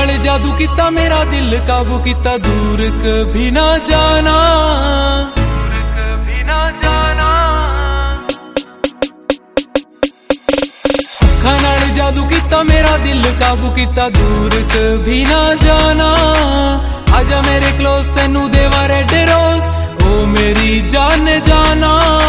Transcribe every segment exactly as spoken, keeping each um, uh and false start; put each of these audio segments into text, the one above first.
नाल जादू किता मेरा दिल काबू किता दूर कभी ना जाना कभी ना जाना अखां नाल जादू किता मेरा दिल काबू किता दूर कभी ना जाना आजा मेरे क्लोज तेनू देवा रेड रोज ओ मेरी जान जाना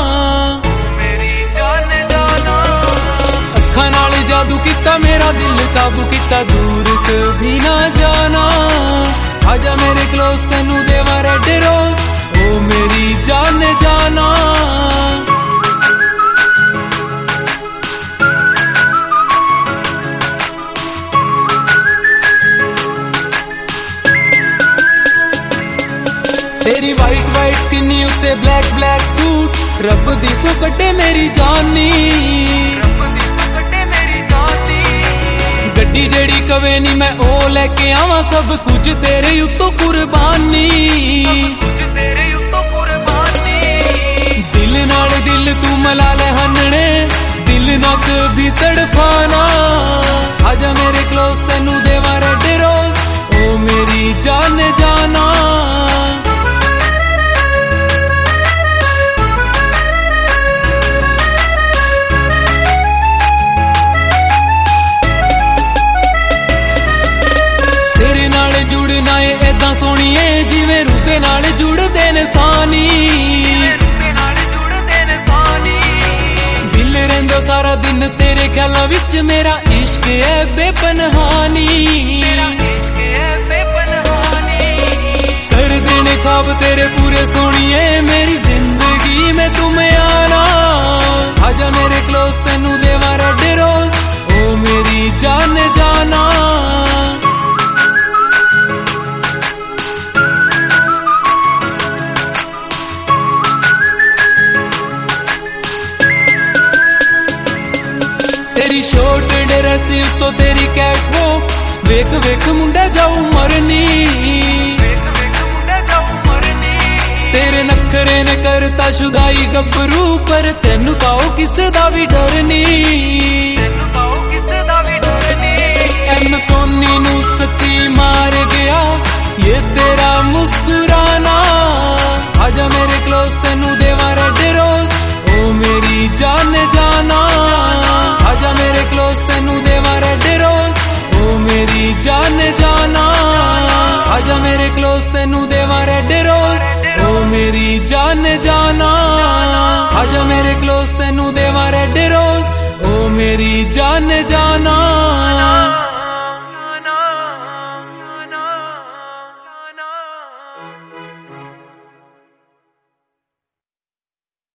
जादू किता मेरा दिल काबू किता दूर कभी ना जाना आजा मेरे क्लोज तेनू देवा रेड रोज ओ मेरी जान जाना तेरी वाइट वाइट स्किनी उत्ते ब्लैक ब्लैक सूट रब दी सो कटे मेरी जानी गड्डी जेड़ी कवे नी मैं ओ लेके आवा सब कुछ तेरे उत्तों कुर्बानी दिल नाल दिल तू मला ले हनने दिल ना कभी तड़फाना आजा मेरे क्लोज तेनू देवा रेड रोज ओ मेरी जान जाना जुड़ना है ऐदा सोनिए जिवें रूह दे नाल जुड़दे ने सानी दिल रहिंदा सारा दिन तेरे ख्यालां विच मेरा इश्क है बेपनहानी कर देने ख्वाब तेरे पूरे सोनिए मेरी जिंदगी में तुम आना आजा मेरे क्लोज तेनू देवा रेड रोज ओ मेरी जान जाना तेरी शॉर्ट ड्रेस तो तेरी कैट वो वेख वेख मुंडा जाऊ मरनी तेरे नखरे ने करता शुदाई गब्बरू पर तेनू ताओ किसे दा भी डरनी एम सोनी नू सच्ची मार गया ये तेरा मुस्कुराना आजा मेरे क्लोज तेनू देवा रेड रोज ओ मेरी जान जाना आजा मेरे क्लोज तेनू देवा रेड रोज ओ मेरी जान जाना आजा मेरे क्लोज तेनू देवा रेड रोज ओ मेरी जान जाना आजा मेरे क्लोज तेनू देवा रेड रोज ओ मेरी जान जाना।